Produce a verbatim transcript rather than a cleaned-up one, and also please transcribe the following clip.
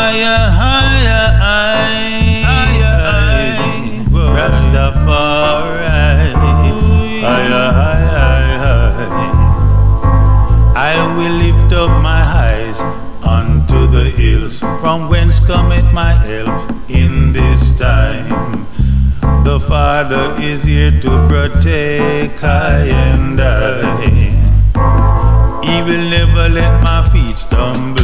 higher, higher, higher, Rastafari, higher, higher, higher. I will lift up my eyes unto the hills, from whence cometh my help in this time. The Father is here to protect I and I. He will never let my feet stumble.